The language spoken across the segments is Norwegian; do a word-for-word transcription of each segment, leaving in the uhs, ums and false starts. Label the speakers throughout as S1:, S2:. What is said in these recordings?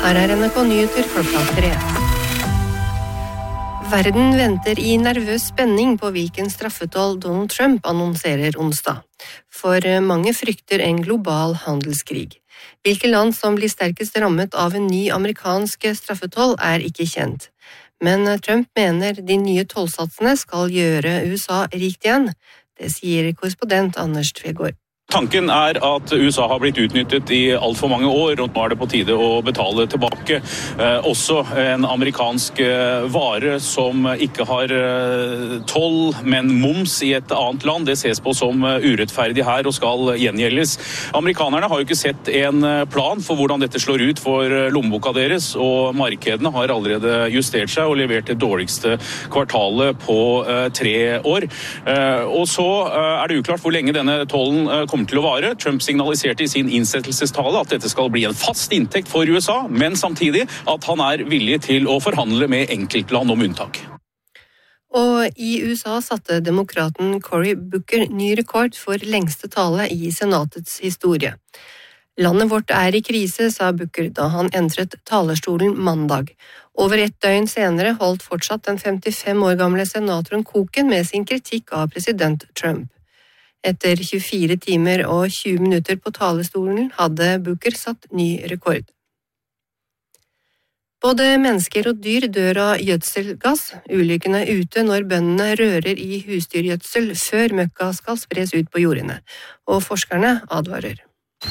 S1: Her er N R K Nyheter klokka tre. Verden venter i nervøs spenning på hvilken straffetoll Donald Trump annonserer onsdag. For mange frykter en global handelskrig. Hvilke land som blir sterkest rammet av en ny amerikansk straffetoll er ikke kjent. Men Trump mener de nye tollsatsene skal gjøre U S A rikt igjen. Det sier korrespondent Anders Tvegård.
S2: Tanken er at U S A har blitt utnyttet i alt for mange år, og nå er det på tide å betale tilbake. Eh, også en amerikansk eh, vare som ikke har eh, toll, men moms i et annet land, det ses på som uh, urettferdig her og skal gjengjeldes. Amerikanerne har jo ikke sett en plan for hvordan dette slår ut for lommeboka deres, og markedene har allerede justert seg og levert det dårligste kvartalet på uh, tre år. Eh, og så uh, er det uklart hvor lenge denne tollen uh, kommer til å vare. Trump signaliserte i sin innsettelsestale at dette skal bli en fast inntekt for U S A, men samtidig at han er villig til å forhandle med enkeltland om unntak.
S1: Og i U S A satte demokraten Cory Booker ny rekord for lengste tale i senatets historie. Landet vårt er i krise, sa Booker da han entret talerstolen mandag. Over ett døgn senere holdt fortsatt den femtifem år gamle senatoren koken med sin kritikk av president Trump. Etter tjuefire timer og tjue minutter på talerstolen hadde Booker satt ny rekord. Både mennesker og dyr dør av gjødselgass. Ulykken er ute når bøndene rører i husdyrgjødsel før møkka skal spres ut på jordene, og forskerne advarer.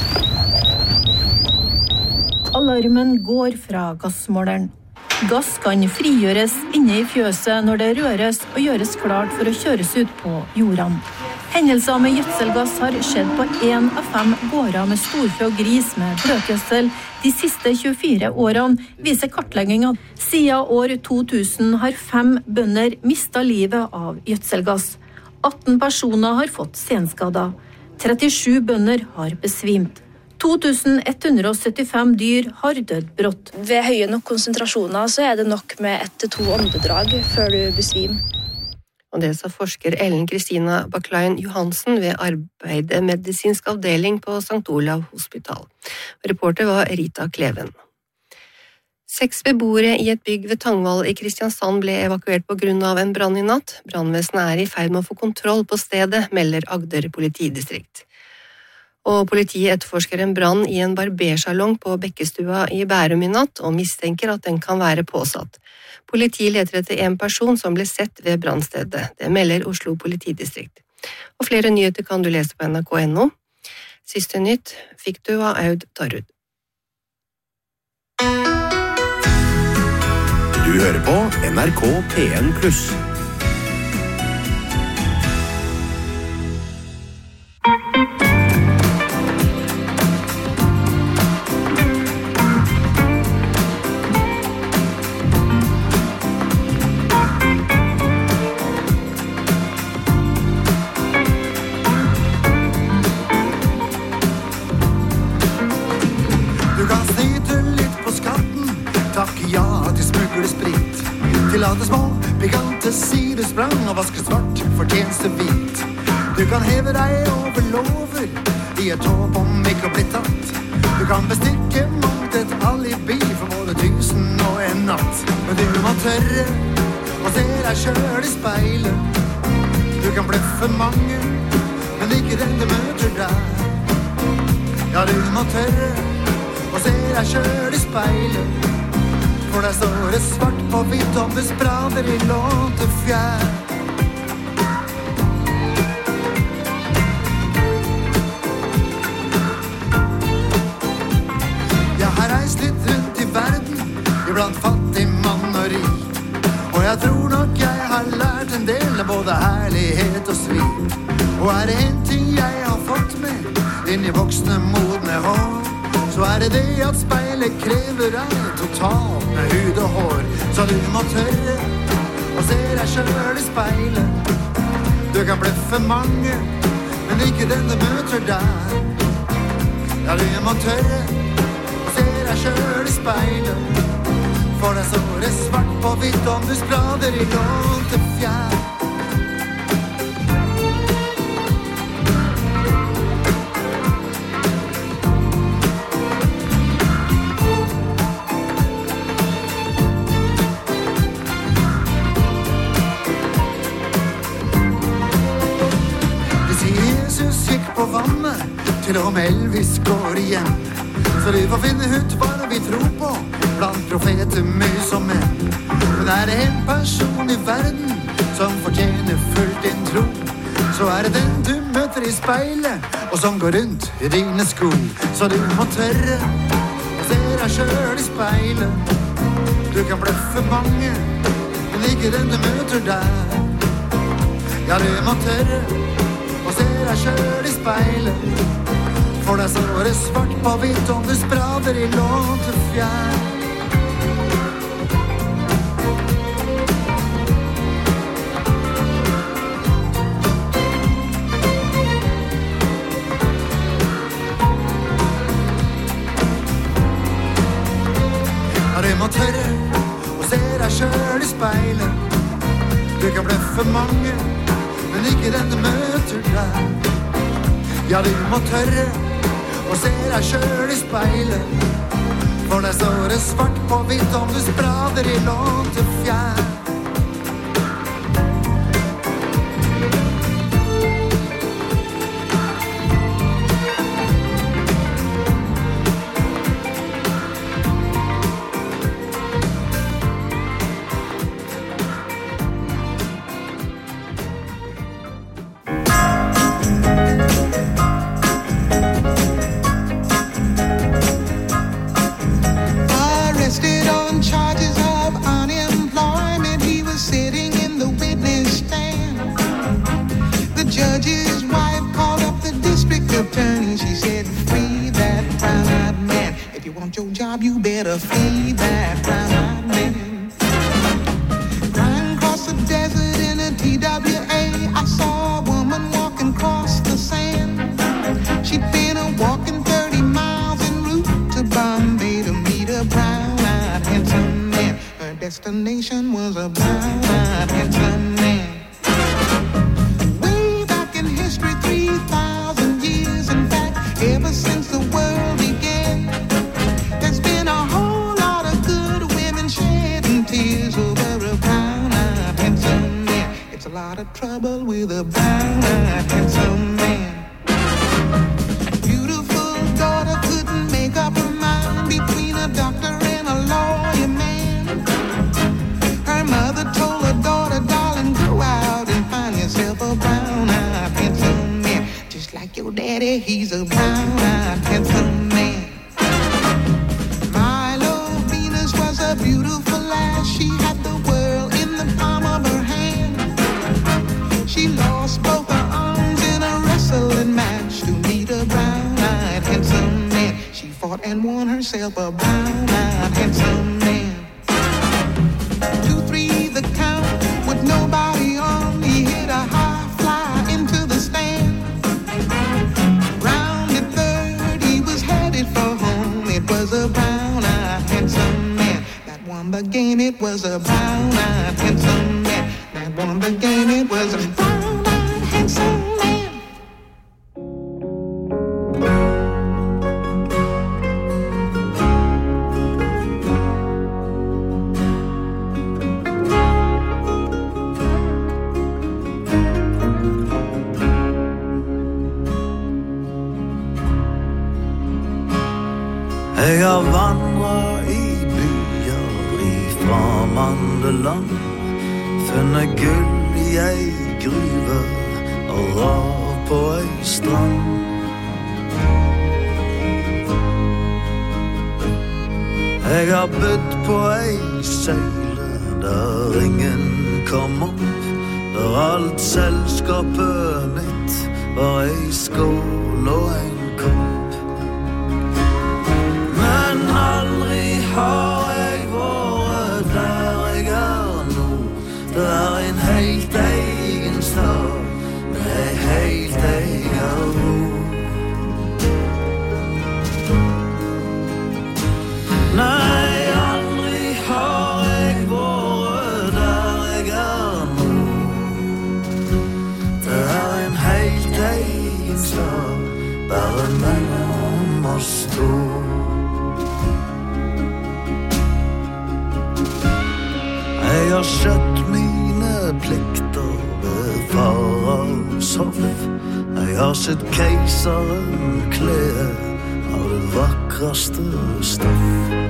S3: Alarmen går fra gassmåleren. Gass kan frigjøres inne i fjøset når det røres og gjøres klart for å kjøres ut på jordene. Hendelser med gjødselgass har skjedd på en av fem gårder med storfe og gris med bløtgjødsel de siste tjuefire årene, viser kartleggingen. Siden år to tusen har fem bønder mistet livet av gjødselgass. atten personer har fått senskader. trettisju bønder har besvimt. to tusen ett hundre syttifem dyr har dødd brått.
S4: Ved høye nok konsentrasjoner så er det nok med ett til to åndedrag før du besvimer.
S1: Og det sa forsker Ellen Kristina Baklein Johansen ved Arbeidsmedisinsk avdeling på Sankt Olav Hospital. Reporter var Rita Kleven. Seks beboere i et bygg ved Tangvall i Kristiansand ble evakuert på grunn av en brann i natt. Brannvesenet er i ferd med å få kontroll på stedet, melder Agder politidistrikt. Og politiet etterforsker en brann i en barbersalong på Bekkestua i Bærum i natt, og mistenker at den kan være påsatt. Politiet leter etter en person som ble sett ved brannstedet. Det melder Oslo politidistrikt. Og flere nyheter kan du lese på N R K punktum no. Siste nytt fikk du av Aud Tarrud.
S5: Du hører på N R K P N pluss.
S6: Tillate små, pikante sidesprang og vaske svart fortjeneste hvit. Du kan heve deg over lover i et håp om ikke å bli tatt. Du kan bestikke mot et alibi for både tusen og en natt. Men du må tørre å se deg selv i speilet. Du kan bløffe mange, men ikke den du møter der. Ja, du må tørre å se deg selv i speilet. For der står det svart på hvitt om du sprader i lånte fjær. Jeg har reist litt rundt i verden, iblant fattig mann og rik. Og jeg tror nok jeg har lært en del av både herlighet og svik. Og er det en ting jeg har fått med inn i voksne modne hår, så er det det at speilet krever deg totalt med hud og hår. Så du må tørre å se deg selv i speilet. Du kan bløffe mange, men ikke den du møter der. Ja, du må tørre å se deg selv i speilet. For der står det svart på hvitt om du sprader i lånte fjær. Columbus gikk på vannet, til og med Elvis går igjen. Så du får finne ut hva vi tror på, blant profeter, mus og menn. Men er det en person i verden som fortjener fullt din tro, så er det den du møter i speilet, og som går rundt i dine sko. Så du må tørre å se deg selv i speilet. Du kan bløffe mange, men ikke den du møter der. Ja, du må tørre å se deg selv i speilet, for deg står det svart på hvitt om du sprader i lånte fjær. Du må tørre å se deg selv i speilet. Du kan bløffe mange, men ikke den du møter der. Ja, du må tørre å se deg selv i speilet, for der står det svart på hvitt om du sprader i lånte fjær.
S7: Jeg har vandret i byer ifra Mandeland, funnet gull i ei gruve og rar på ei strand. Jeg har bytt på ei seile der ingen kom opp, der alt selskapet mitt var ei skål og en kopp. Men aldri har jeg vært der jeg er nå. Det er en helt egen stad med ei helt egen ro. Nei, aldri har jeg vært der jeg er nå. Det er en helt egen stad, bare mellom oss to. Jeg har skjøtt mine plikter ved faraos hoff, Jeg har sett keiseren kle av det vakreste stoff.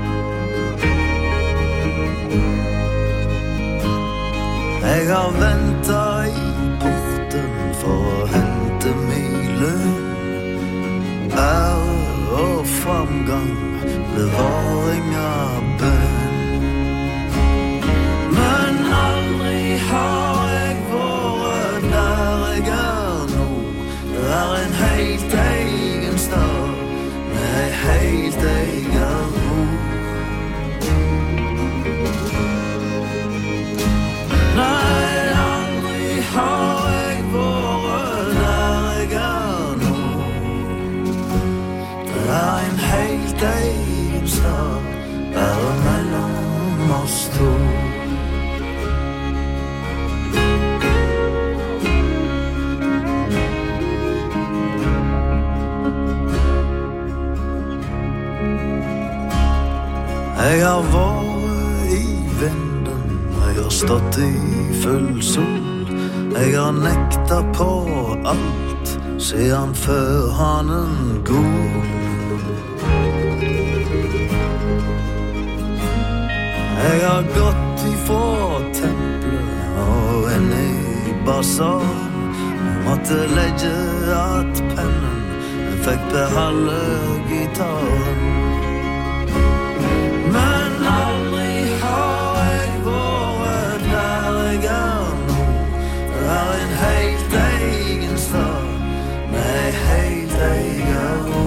S7: Jeg har ventet i porten for å hente min lønn. Ære og framgang, det var ingen bønn. Men aldri har jeg vært der jeg er nå. Det er en helt egen stad med en helt egen ro. Nei, aldri har jeg vært der jeg er nå. Det er en helt egen stad bare mellom oss to. Jeg har vært i vinden, jeg har stått i full sol. Jeg har nekta på alt, siden før hanen gol. Jeg har gått ifra tempelet og inn i basaren. Jeg måtte legge at pennen, jeg fikk beholde gitaren. Men aldri har jeg vært der jeg er nå. Det er en helt egen stad med en helt egen ro.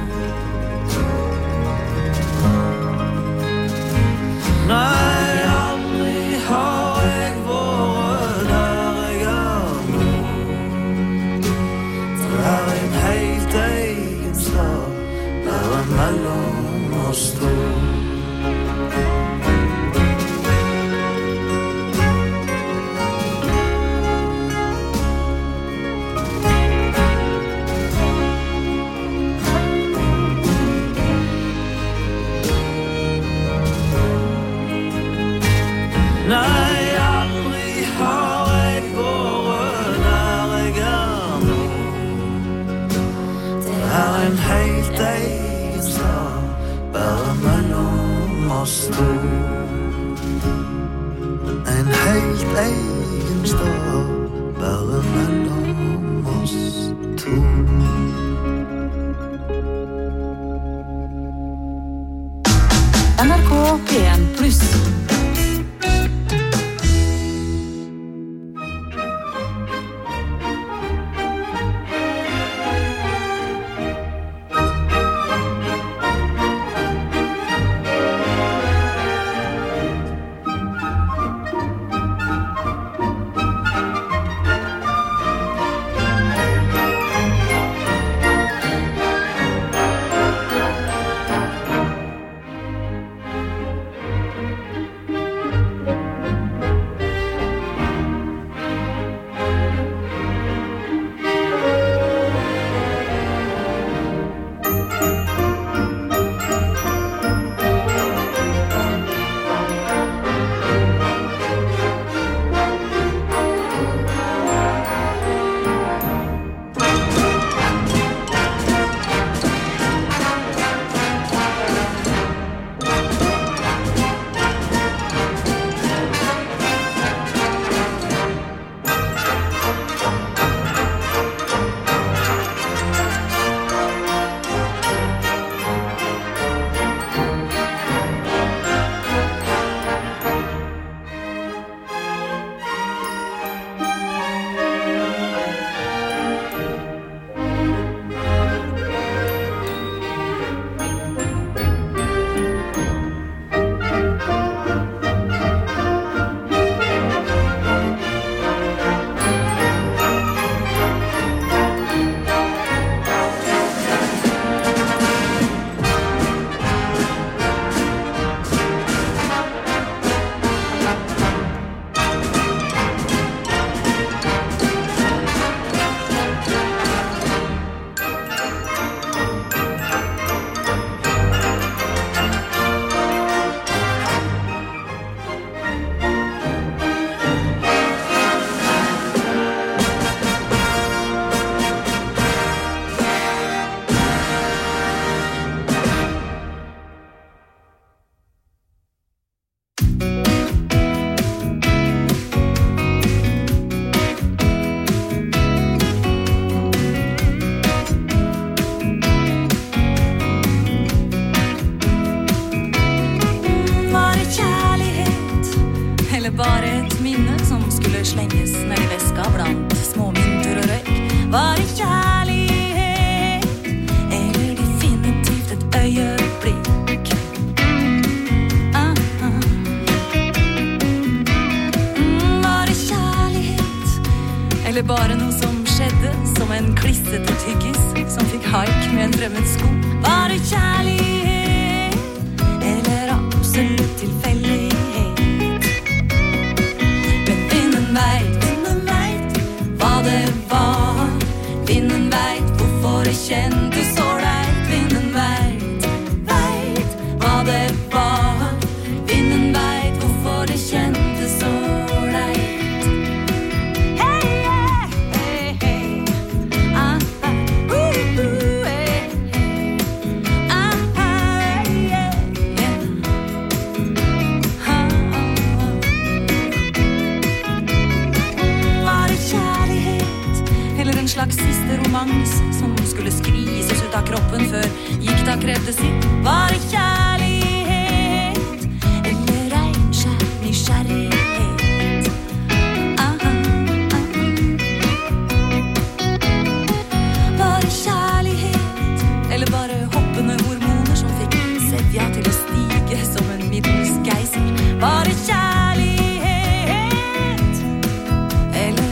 S7: Nei, aldri har jeg vært der jeg er nå. Det er en helt egen stad bare mellom oss to. Nei, aldri har jeg vært der jeg er nå. Det er en helt egen stad bare mellom oss to. En helt egen stad bare mellom oss to.
S8: N R K P en pluss. en fremmed sko. Var det kjærlighet, eller absolutt tilfeldighet? Men vinden vet, vinden vet hva det var. Vinden vet hvorfor det kjentes så reit. Vinden vet, vet hva det var. Vinden vet hvorfor det kjentes så reit. Hey, yeah, hey, hey. Ah, ah, uh, uh, hey, hey. Ah, ah, yeah, yeah. Ah, ah. Var det kjærlighet, eller en slags siste romans som skulle skrises ut av kroppen før gikk da krevde sitt? Var det kjærlighet, eller renskjær nysgjerrighet? Aha, aha. Var det kjærlighet, eller bare hoppende hormoner som fikk sevja til å stige som en middels geiser? Var det kjærlighet, eller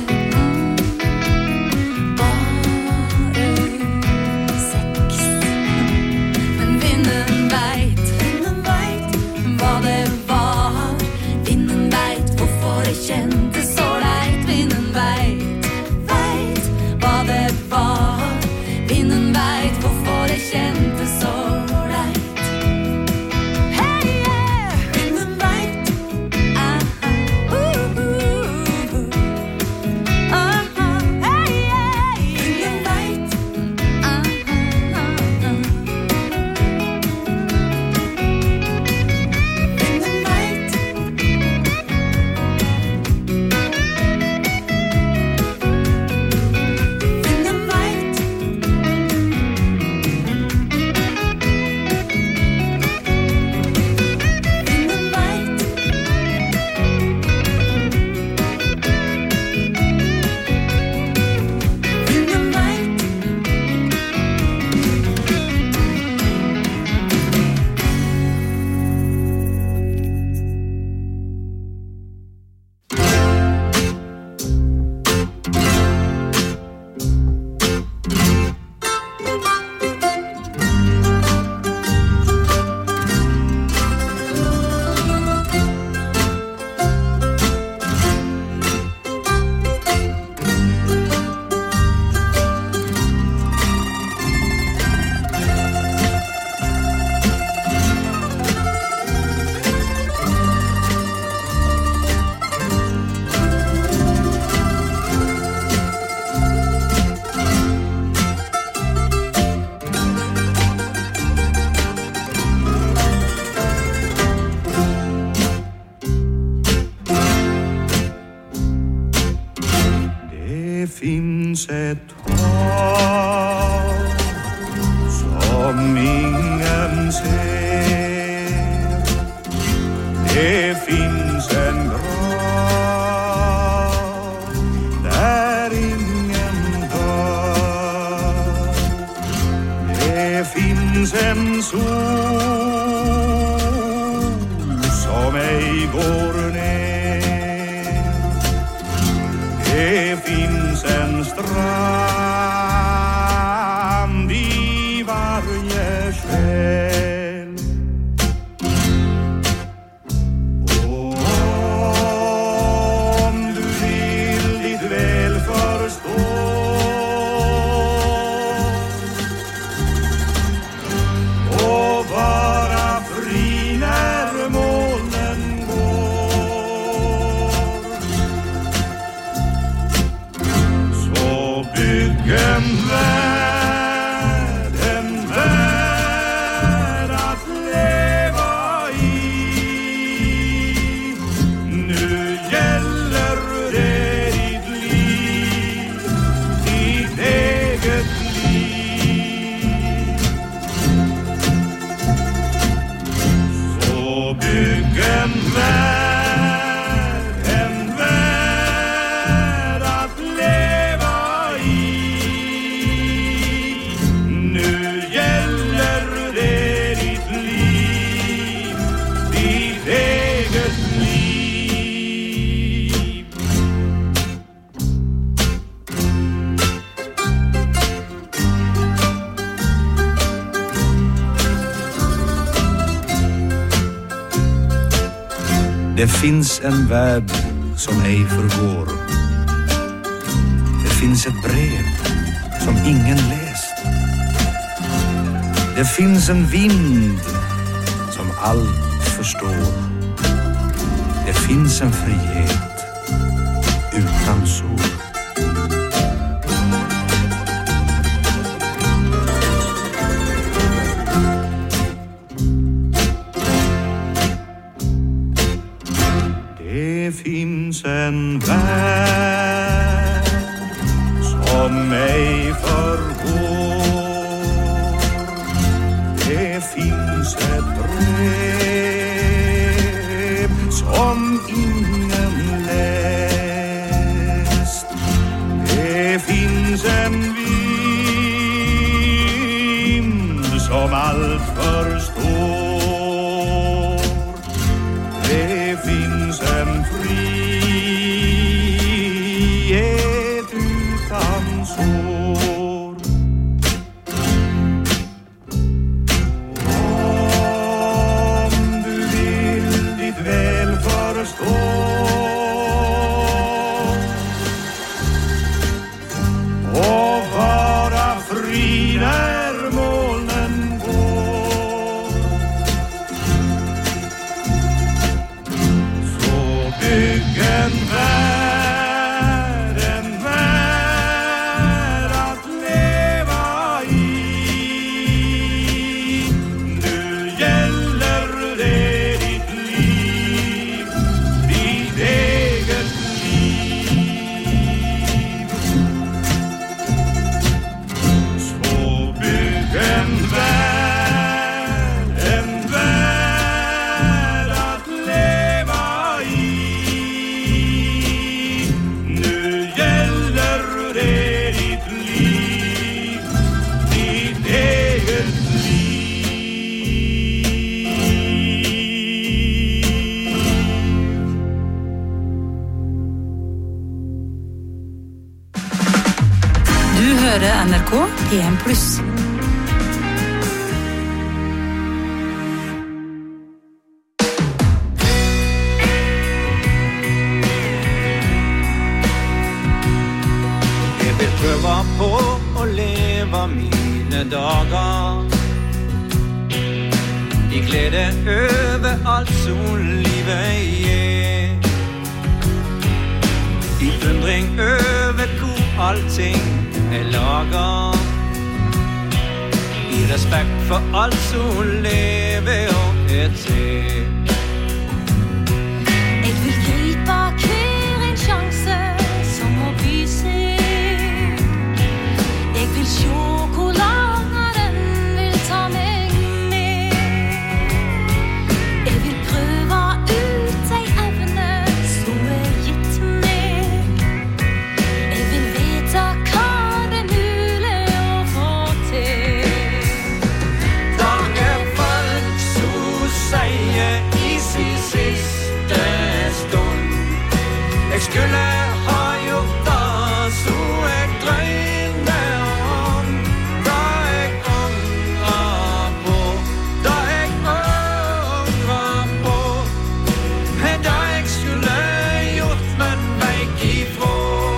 S8: bare sex? Men vinden vet, vinden vet hva det var. Vinden vet hvorfor det kjentes så leit. Vinden vet, vet hva det var. Vinden vet hvorfor det kjentes så leit. Hey, yeah! Vinden vet. Aha, uh, uh, uh. Aha, hey, yeah! Vinden vet. Aha, aha. Vinden vet. Vinden vet. Vinden vet. Vinden vet.
S7: Det finns ett hav som ingen ser. Det finns en grav där ingen dör. Det finns en sol som ej går ner. Det finns en strand i varje själ. Och om du vill ditt väl förstå, och vara fri när molnen går, så bygg en värld, en värld Det finns en värld som ej förgår. Det finns ett brev som ingen läst. Det finns en vind som allt förstår. Det finns en frihet utan sår. Det finns en värld som ej förgår. Det finns ett brev som ingen läst. Det finns en vind som allt förstår. Det finns en frihet utan sår. Om du vill ditt väl förstå och vara fri där molnen går, bygg en värld, en värld att leva i. Nu gäller det ditt liv, ditt eget liv. Så bygg en värld, en värld att leva i.
S8: N R K P en pluss.
S9: Jeg vil prøve på å leve mine dager I glede over alt som livet gir, I undring over hvor allting er laget, I respekt for alt som lever og er til.
S8: Jeg vil gripe hver en sjanse som må by seg. Jeg vil se hvor langt den vil ta meg med. Jeg vil prøve ut de evne som er gitt meg. Jeg vil vite hva
S9: jeg skulle ha gjort det så jeg drømte om, da jeg angrer på, da jeg angrer på, da jeg skulle gjort, men vekk ifra.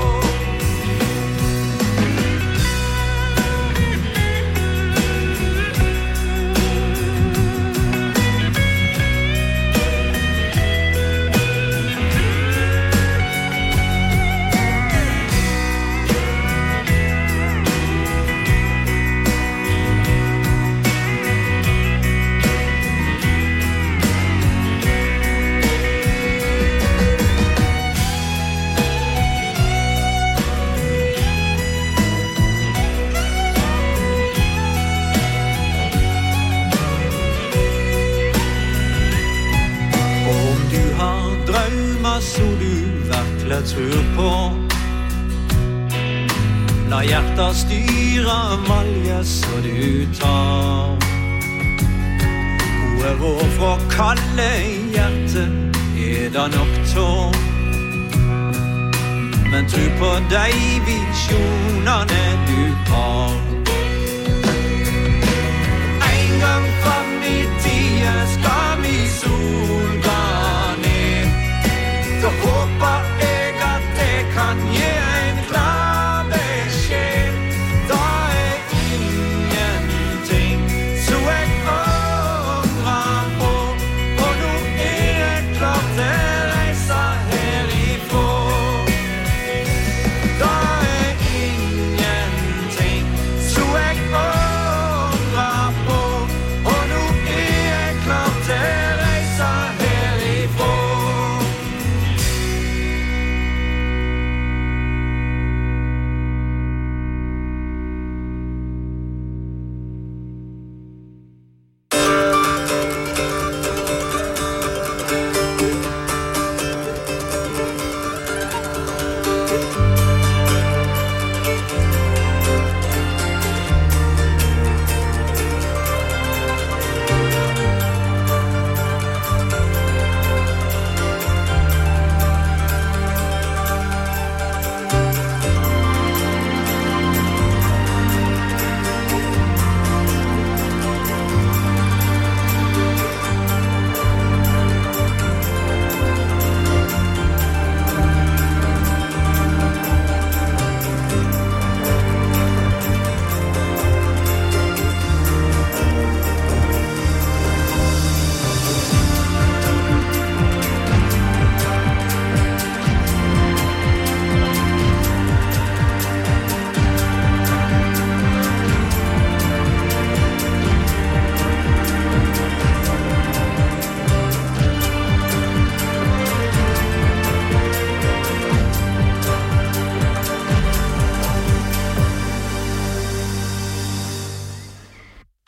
S9: Så du virkelig tror på, la hjertet styre valget så du tar. Gode råd fra kalde hjertet er det nok tår, men tro på de visjonene du har. En gang fram I tiden skal vi sol gå ned,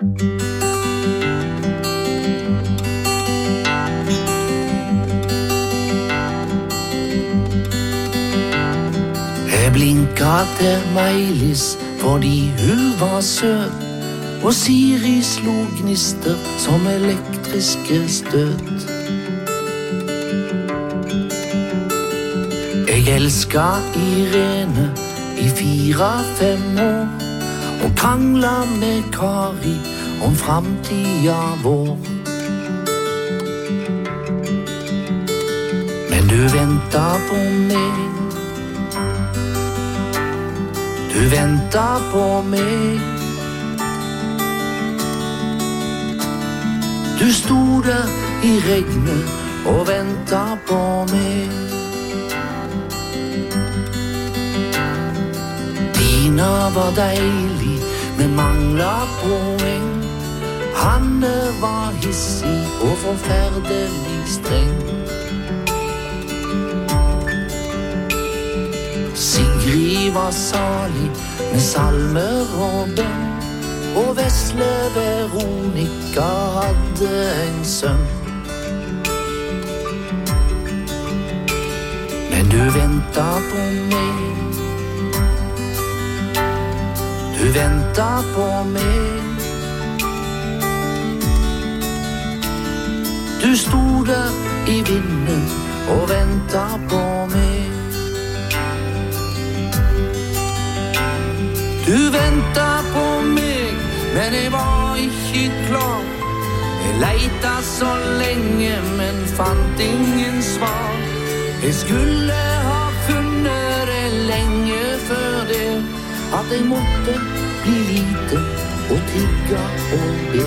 S10: Jeg blinka til Meilis fordi hun var søt, og Siri slo gnister som elektriske støt. Jeg elska Irene i fire-fem år, og krangla med Kari om framtida vår. Men du venta på meg, du venta på meg. Du sto der i regnet og venta på meg. Dina var deilig, men mangla poeng. Hanne var hissig og forferdelig streng. Sigrid var salig med salmer og bønn, og vesle Veronika hadde en sønn. Men du venta på meg, du venta på meg. Du sto der i vinden og venta på meg. Du venta på meg, men jeg var ikke klar. Jeg leita så lenge, men fant ingen svar. Jeg skulle ha funnet det lenge før det, at jeg måtte bli liten og tigge og be.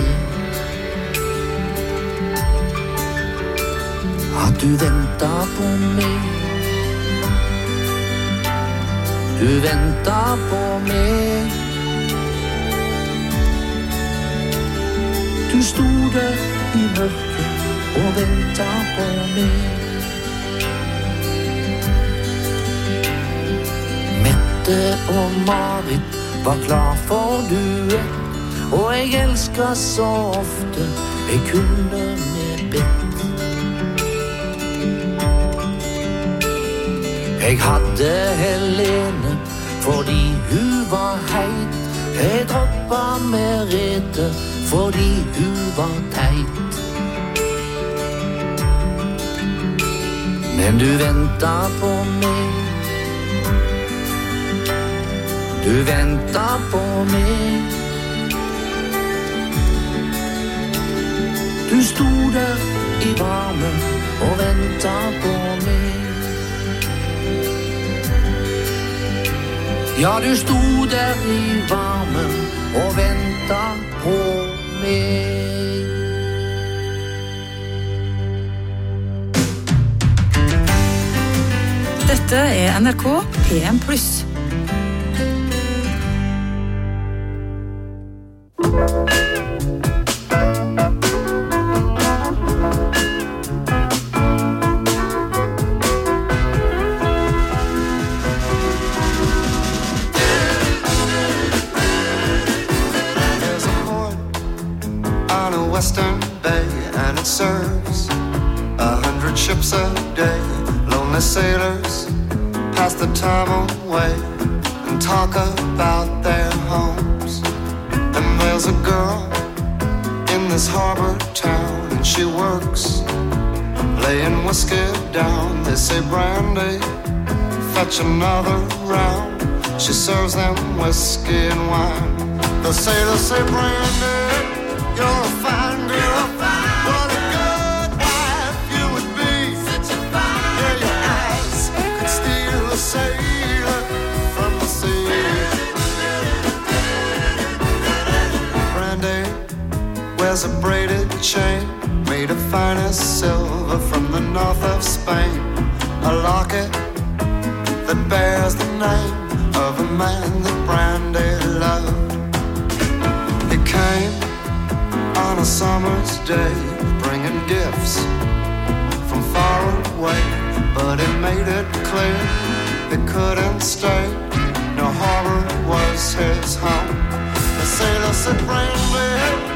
S10: At du venta på meg, du venta på meg. Du sto der i mørket og venta på meg. Mette og Marit var klar for duett, og jeg elsket så ofte jeg kunne med bett. Jeg hadde Helene fordi hun var heit. Jeg droppa Merete fordi hun var teit. Men du venta på meg, du venta på meg. Du sto der i varmen og venta på meg. Ja, du sto der i varmen og venta på meg.
S3: Dette er N R K P M pluss.
S6: Western Bay, and it serves a hundred ships a day. Lonely sailors pass the time away and talk about their homes. And there's a girl in this harbor town, and she works laying whiskey down. They say, Brandy, fetch another round. She serves them whiskey and wine. The sailors say, Brandy, you're a fine girl, what a good wife you would be. Yeah, your eyes could steal a sailor from the sea. Brandy wears a braided chain made of finest silver from the north of Spain. A locket that bears the name of a man that Brandy loved. He came on a summer's day, bringing gifts from far away, but it made it clear he couldn't stay. No harbor was his home. The sailor said, Brandy,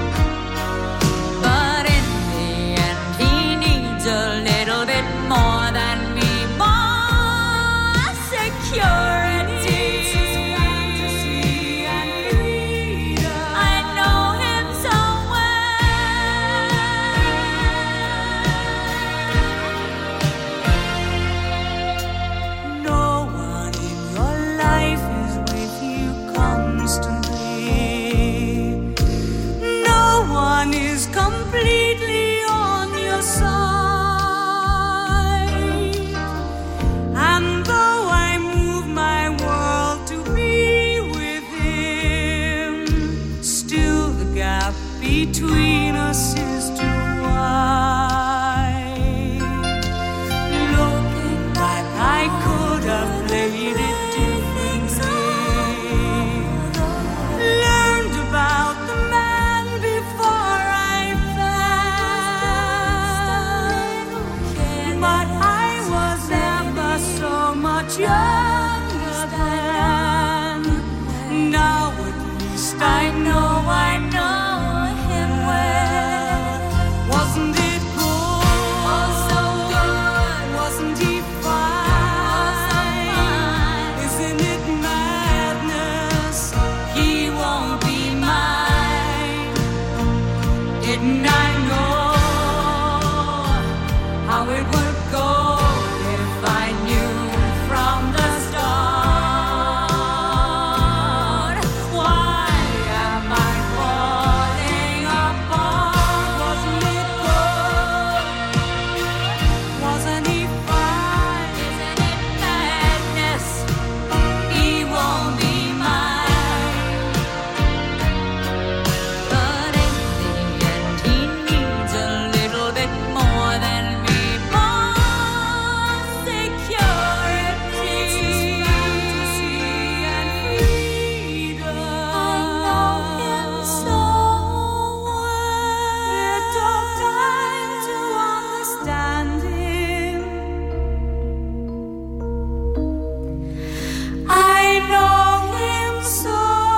S11: between us is too wide. Looking back, I could have played it differently. Learned about the man before I fell. But I was never so much younger then. Now at least I know, I know him well. Wasn't it good? Oh, so good. Wasn't he fine? Isn't it madness? He won't be mine. Didn't I know how it would go if I knew from the start? Why am I falling apart? Wasn't it good? Wasn't he fine? Isn't it madness? He won't be mine. But in the end, he needs a little bit more than me. More security and freedom. I know him so well. It took time to understand him. I know him so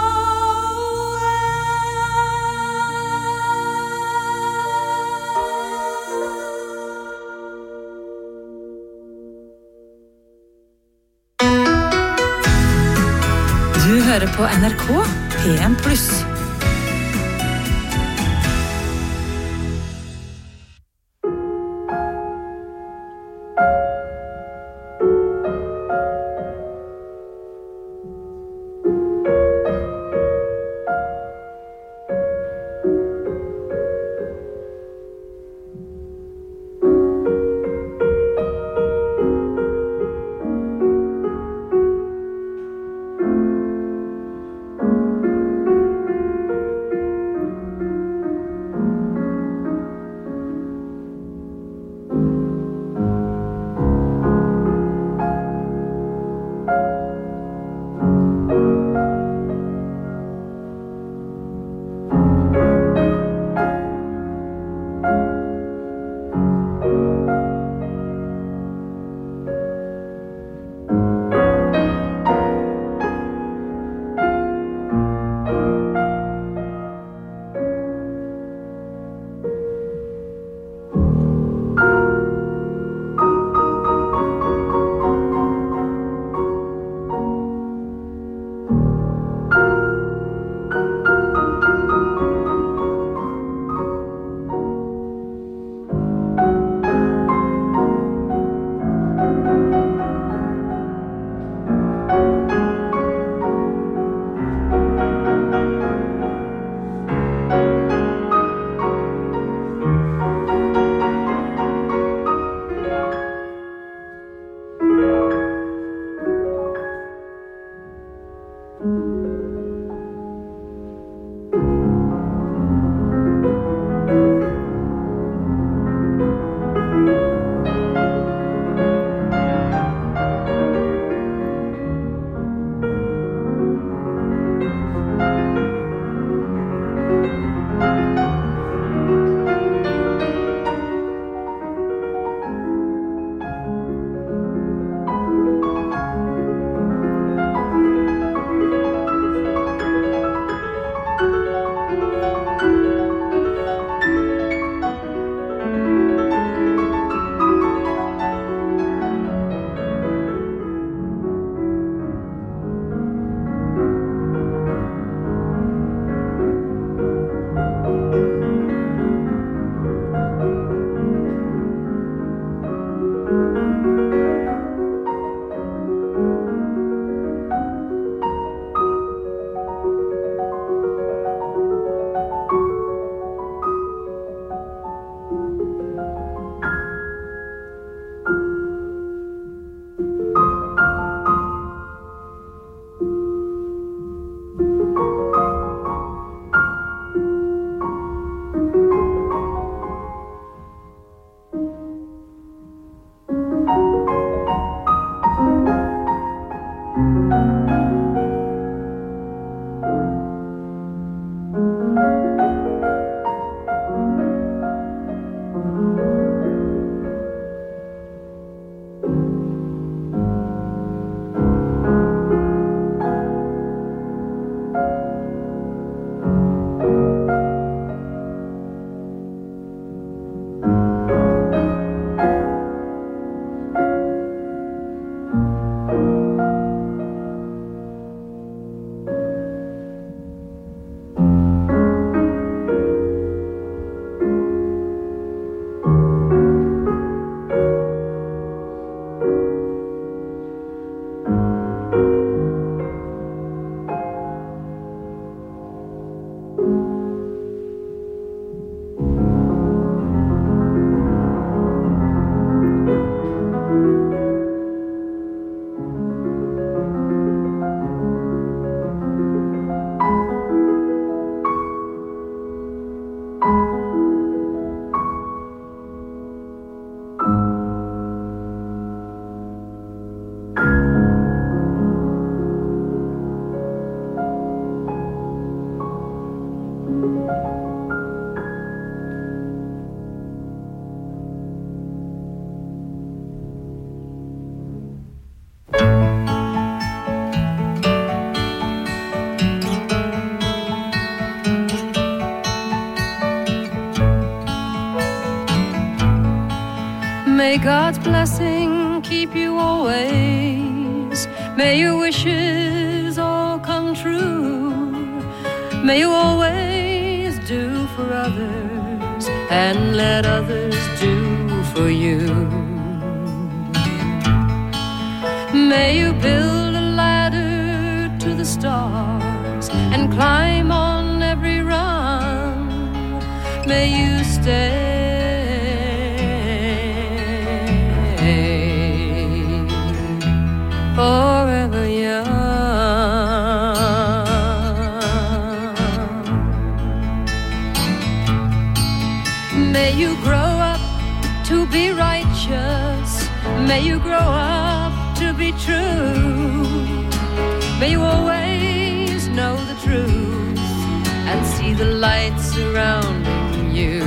S12: Du hører på N R K P en pluss.
S13: May God's blessing keep you always. May your wishes all come true. May you always do for others and let others do for you. May you build a ladder to the stars and climb on every run. May you stay forever young. May you grow up to be righteous. May you grow up to be true. May you always know the truth and see the light surrounding you.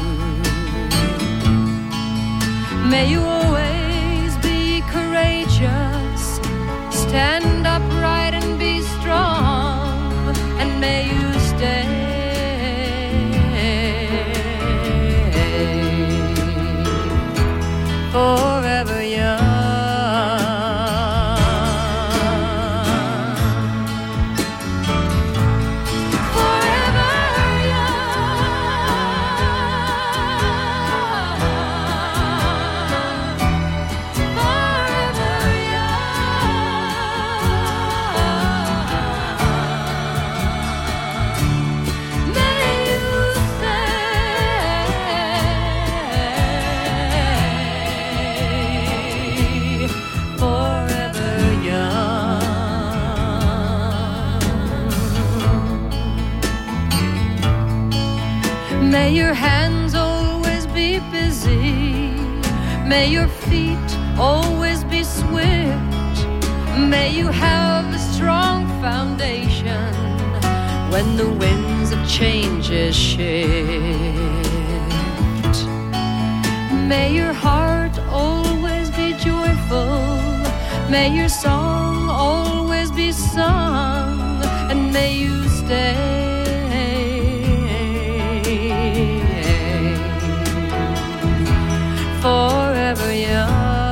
S13: May you always be courageous, stand upright and be strong, and may you stay forever young. May your hands always be busy. May your feet always be swift. May you have a strong foundation when the winds of change shift. May your heart always be joyful. May your song always be sung. And may you stay forever young.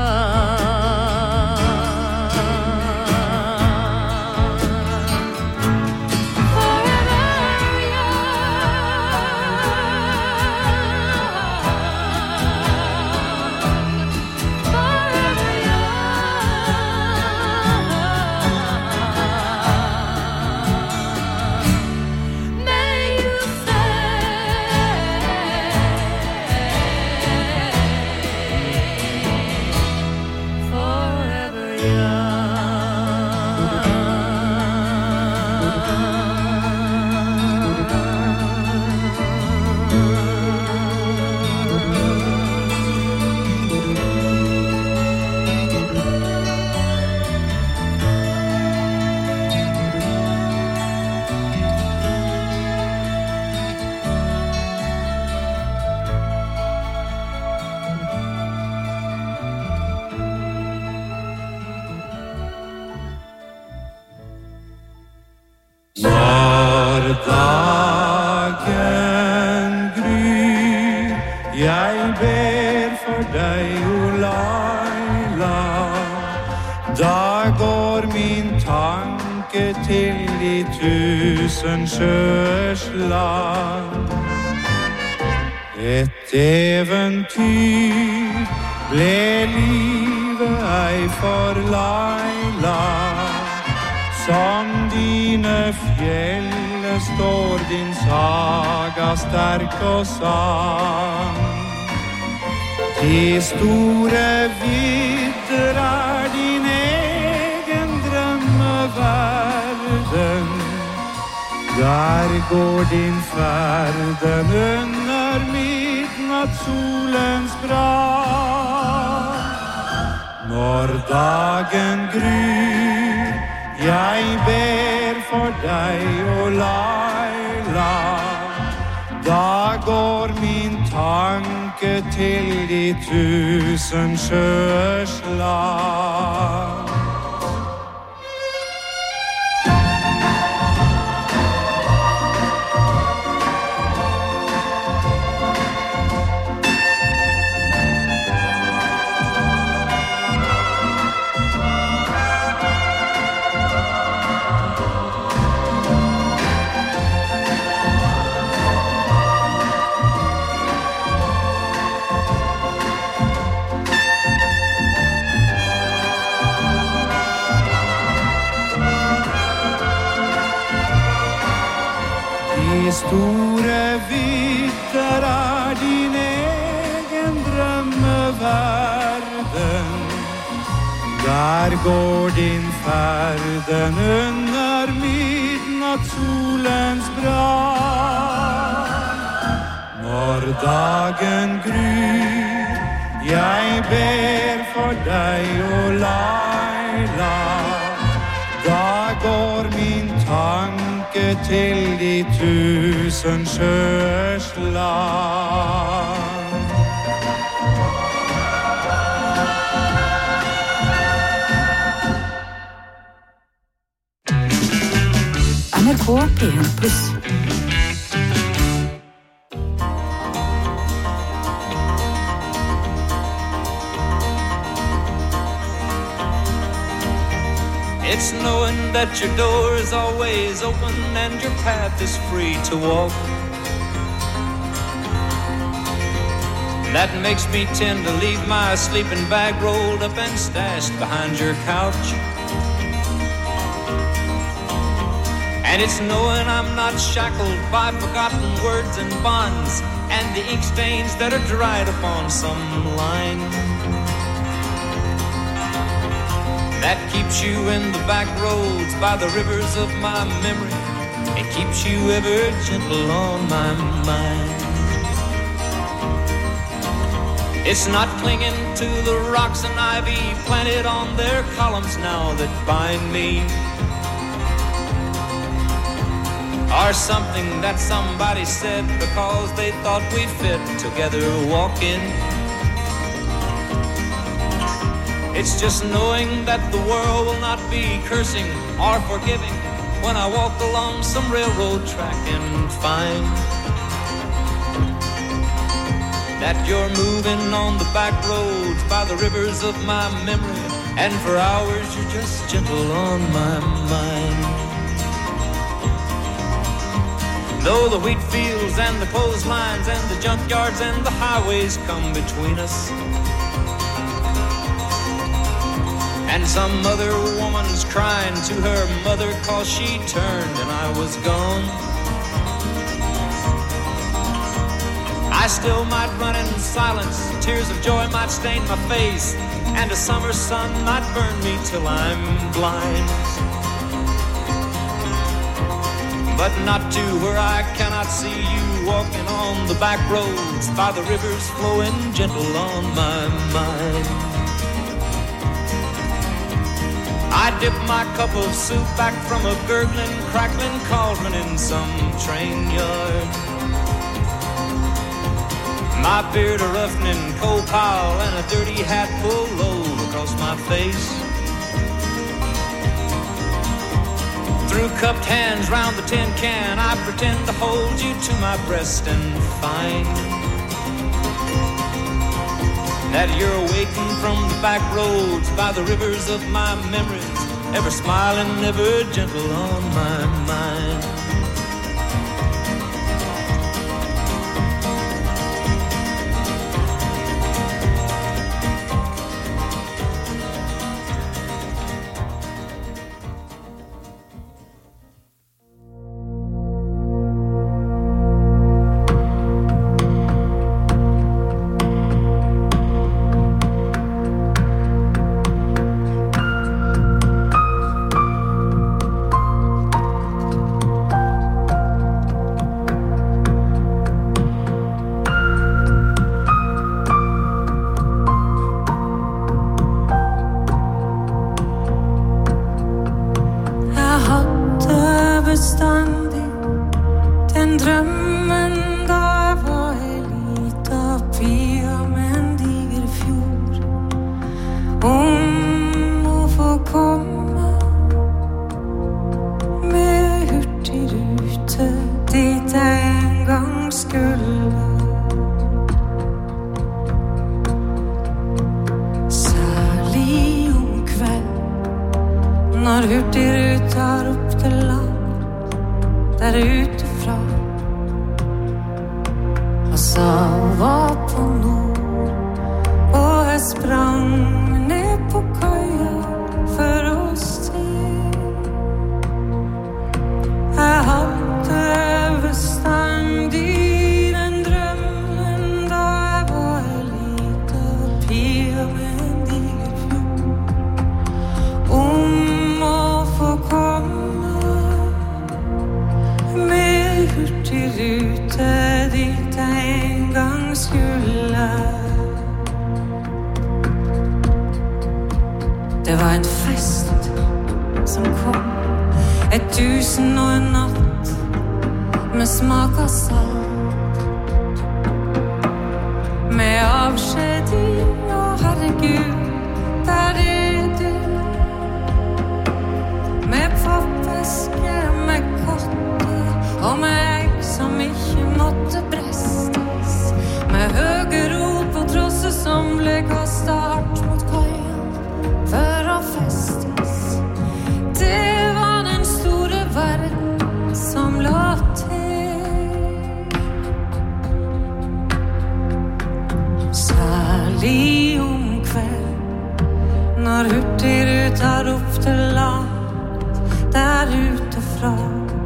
S14: Sjøsland. Et eventyr ble livet ei for Laila. Som dine fjell står din saga sterk og sann. De store vidder er din egen drømmeverden. Der går din ferden under midnattssolens brann. Når dagen gryr, jeg ber for deg og Laila. Da går min tanke til de tusen sjøers land. Her går din färden under midnattssolens brand. Når dagen gryr, jeg ber for deg, og Laila. Da går min tanke til de tusen sjøers land.
S12: N R K P en pluss.
S9: It's knowing that your door is always open and your path is free to walk. That makes me tend to leave my sleeping bag rolled up and stashed behind your couch. And it's knowing I'm not shackled by forgotten words and bonds and the ink stains that are dried upon some line. That keeps you in the back roads by the rivers of my memory. It keeps you ever gentle on my mind. It's not clinging to the rocks and ivy planted on their columns now that bind me. Or something that somebody said because they thought we fit together walking. It's just knowing that the world will not be cursing or forgiving when I walk along some railroad track and find that you're moving on the back roads by the rivers of my memory, and for hours you're just gentle on my mind. Though the wheat fields and the clotheslines and the junkyards and the highways come between us, and some other woman's crying to her mother 'cause she turned and I was gone, I still might run in silence, tears of joy might stain my face, and a summer sun might burn me till I'm blind. But not to where I cannot see you walking on the back roads by the rivers flowing gentle on my mind. I dip my cup of soup back from a gurgling, crackling cauldron in some train yard. My beard a roughening coal pile and a dirty hat pulled low across my face. Through cupped hands round the tin can, I pretend to hold you to my breast and find that you're waiting from the back roads by the rivers of my memories, ever smiling, ever gentle on my mind.
S8: var en fest som kom, et tusen og en natt med smak av salt, med avskjed i, å herregud, der er du, med pappeske, med kotter, og med egg som ikke måtte brestes, med høge rot på trosset som ble kastet hardt mot kaien, for å festes. Det var den store verden som la til. Særlig om kveld, når Hurtigruta ropte langt der ute fra,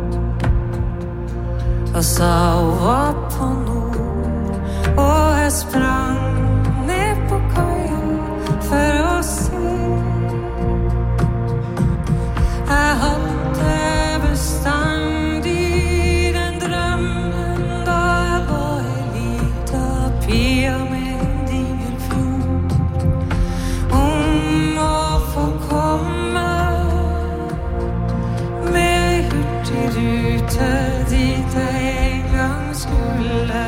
S8: og sa hun var på nord, og jeg sprang ned på kaien for å se. Jeg hadde bestandig den drømmen da jeg var en liten pia med en diger fjord, om å få komme med Hurtigrute dit jeg en gang skulle.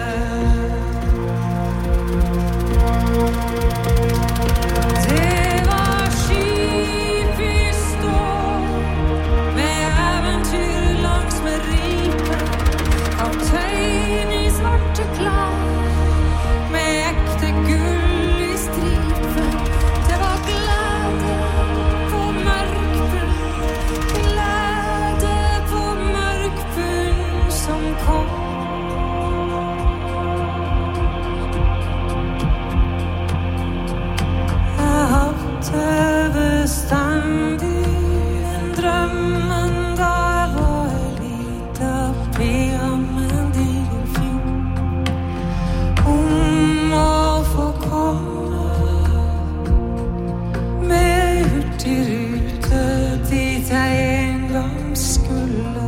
S8: Det var skip i stå, med eventyr langs med ripen, kaptein i svarte klær, med ekte gull i stripen. Det var glede på mørkbunn, glede på mørkbunn som kom. Jeg hadde bestandig en drømmen da jeg var en liten pia med en diger fjord, om å få komme med Hurtigrute dit jeg en gang skulle.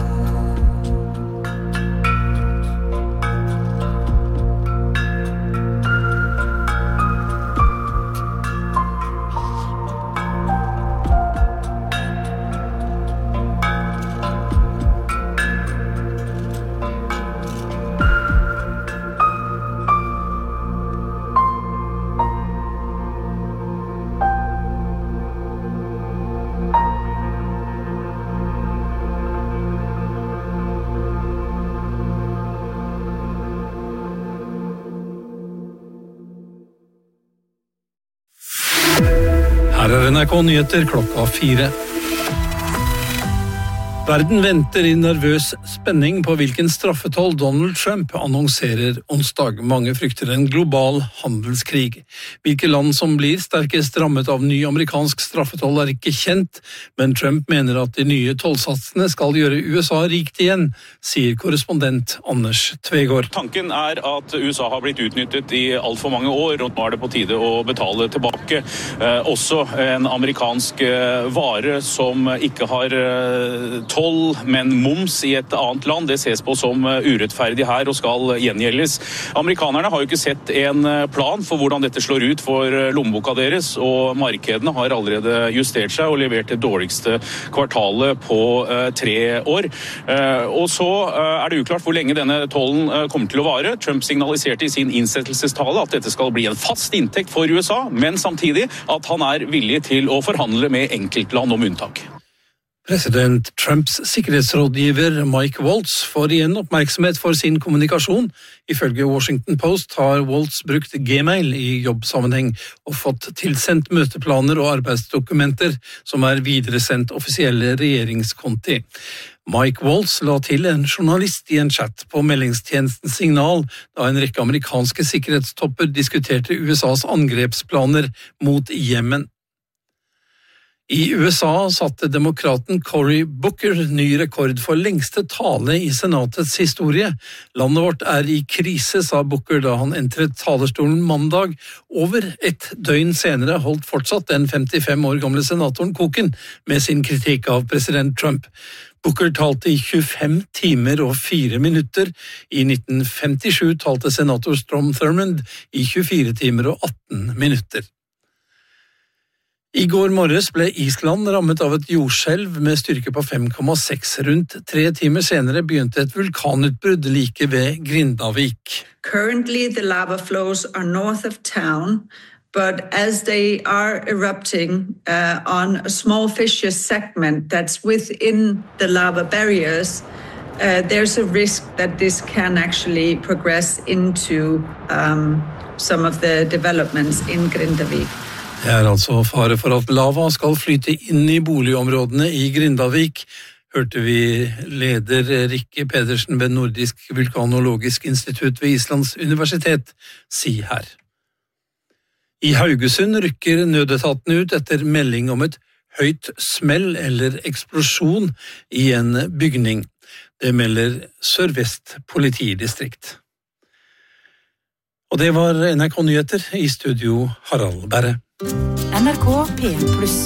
S15: Her er N R K Nyheter klokka fire. Verden venter i nervøs spenning på hvilken straffetoll Donald Trump annonserer onsdag. Mange frykter en global handelskrig. Hvilke land som blir sterkest rammet av ny amerikansk straffetoll er ikke kjent, men Trump mener at de nye tollsatsene skal gjøre U S A rikt igjen, sier korrespondent Anders Tvegård.
S2: Tanken er at U S A har blitt utnyttet i alt for mange år, og nå er det på tide å betale tilbake. Eh, også en amerikansk eh, vare som ikke har eh, toll, men moms i et annet land, det ses på som urettferdig her og skal gjengjeldes. Amerikanerne har jo ikke sett en plan for hvordan dette slår ut for lommeboka deres, og markedene har allerede justert seg og levert det dårligste kvartalet på uh, tre år. Uh, og så uh, er det uklart hvor lenge denne tollen uh, kommer til å vare. Trump signaliserte i sin innsettelsestale at dette skal bli en fast inntekt for U S A, men samtidig at han er villig til å forhandle med enkeltland om unntak.
S15: President Trumps sikkerhetsrådgiver Mike Waltz får igjen oppmerksomhet for sin kommunikasjon. Ifølge Washington Post har Waltz brukt Gmail i jobbsammenheng og fått tilsendt møteplaner og arbeidsdokumenter som er videresendt offisielle regjeringskonti. Mike Waltz la til en journalist i en chat på meldingstjenestens Signal da en rekke amerikanske sikkerhetstopper diskuterte U S A's angrepsplaner mot Jemen. I U S A satte demokraten Cory Booker ny rekord for lengste tale i senatets historie. Landet vårt er i krise, sa Booker da han entret talerstolen mandag. Over et døgn senere holdt fortsatt den femtifem år gamle senatoren koken med sin kritikk av president Trump. Booker talte i tjuefem timer og fire minutter. I nitten femtisju talte senator Strom Thurmond i tjuefire timer og atten minutter. I går morges ble Island rammet av et jordskjelv med styrke på fem komma seks. Rundt tre timer senere begynte et vulkanutbrudd like ved Grindavik.
S16: Currently the lava flows are north of town, but as they are erupting uh, on a small fissure segment that's within the lava barriers, uh, there's a risk that this can actually progress into um, some of the developments in Grindavik.
S15: Det er altså fare for at lava skal flyte inn i boligområdene i Grindavik, hørte vi leder Rikke Pedersen ved Nordisk vulkanologisk institutt ved Islands universitet si her. I Haugesund rykker nødetatene ut etter melding om et høyt smell eller eksplosjon i en bygning. Det melder Sør-Vest politidistrikt. Og det var N R K Nyheter, i studio Harald Berre.
S12: N R K P en pluss.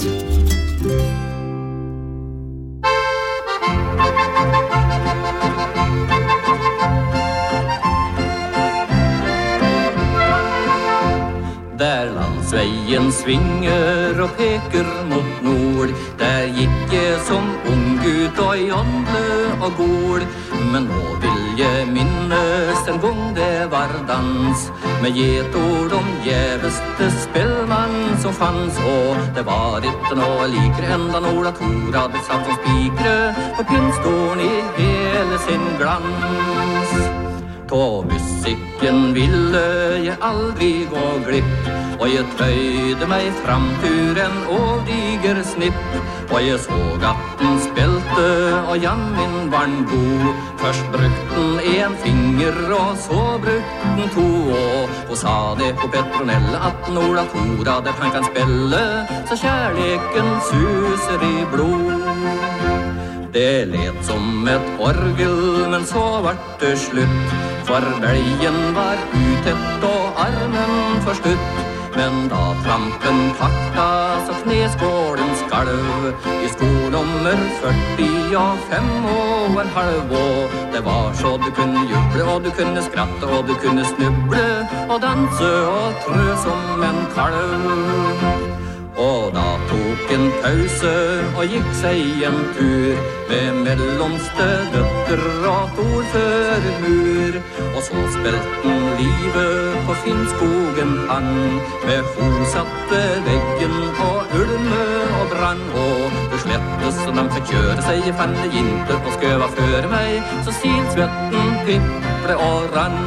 S17: Der landsveien svinger og peker mot nord, der gikk jeg som ung gutt og i åndle og gol. Men nå vil jeg minnes en gang det var dans, med gjetord om gjeveste spillmann som fanns. Og det var ikke noe likere enda Ola Tora, det satt som spikre på pinnstolen i hele sin glans. På musikken ville jeg aldri gå glipp, og jeg tøyde meg fram til en åldiger snipp. Og jeg så at den spilte, og jammen var den god. Først brukte den en finger, og så brukte den to. Og hun sa det på Petronelle at den Ola Tora, der han kan spille, så kjærleken suser i blod. Det let som et orgel, men så var det slutt, for belgen var utett og armen forstutt. Men da trampen takta, så kneskålen skalv, i sko nummer førti og fem og en halv. Og det var så du kunne juble, og du kunne skratte, og du kunne snuble, og danse og trø som en kalv. Og da tok en pause og gikk seg en tur, med mellomste døtter og ordførermur. Og så spilte den livet på Finnskogen han, med hosatte veggen og ulme og brann. Og det slettes og de fikk kjøre seg i fende jinter og skøva før meg, så silsvetten piple og rann.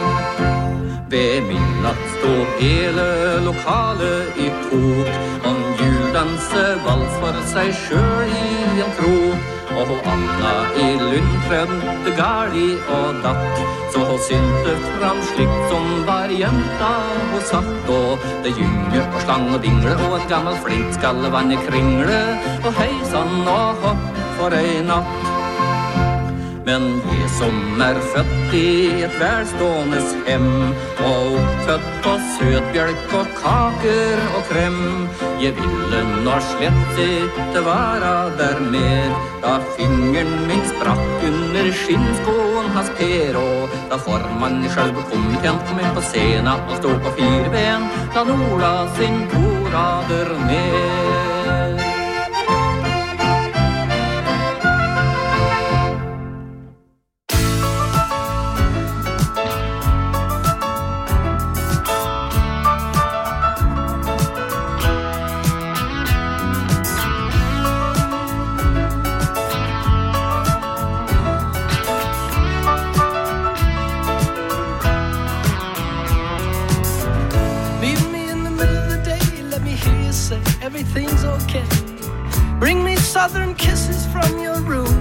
S17: Ved midnatt stod hele lokalet i tok, og juldanse vals for seg sjøl i en krok. Og hun Anna i Lundtrømte gali og datt, så hun synte fram slikt som var jenta hun satt. Og det gynge og slang og dingle, og en gammel flintskalle vann i kringle, og heisan og hopp for ei natt. Men jeg som er født i et velstående hem, og oppfødt på søtbjølk og kaker og krem, jeg ville nå slett ikke være der mer, da fingeren min sprakk under skinnskoen hans Per. Og da formann i selve komiteen kom inn på scenen og stod på fire ben, da Ola sin to rader ned.
S18: Everything's okay. Bring me southern kisses from your room.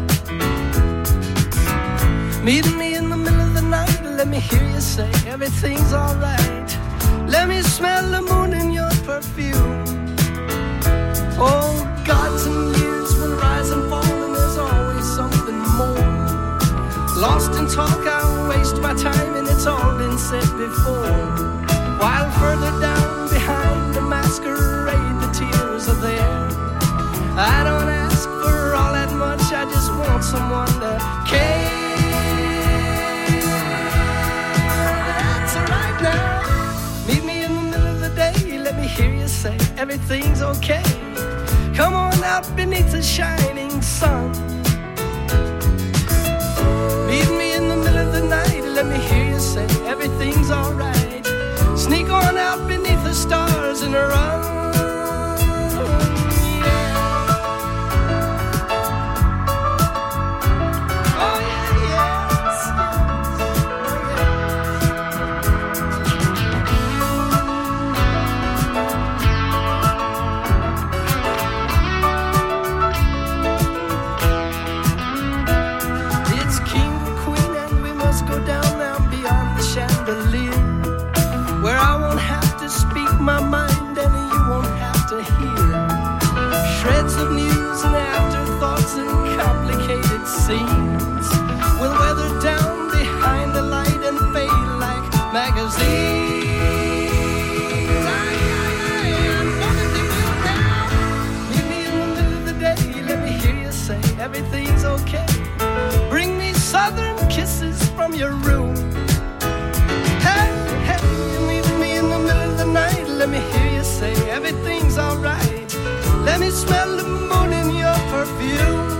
S18: Meet me in the middle of the night. Let me hear you say everything's alright. Let me smell the moon in your perfume. Oh, gods and years will rise and fall, and there's always something more. Lost in talk, I'll waste my time, and it's all been said before. While further down behind the masquerade, tears are there. I don't ask for all that much, I just want someone to care. That's right now. Meet me in the middle of the day, let me hear you say everything. everything's okay. Come on out beneath the shining sun. Meet me in the middle of the night, let me hear you say everything's alright. Sneak on out beneath the stars and run. My mind and you won't have to hear shreds of news and afterthoughts and complicated scenes will weather down behind the light and fade like magazines. Meet me in the middle of the day, let me hear you say everything's okay. Bring me southern kisses from your room. Hey, hey, meet me in the middle of the night. Let me hear you say everything's alright. Let me smell the moon in your perfume.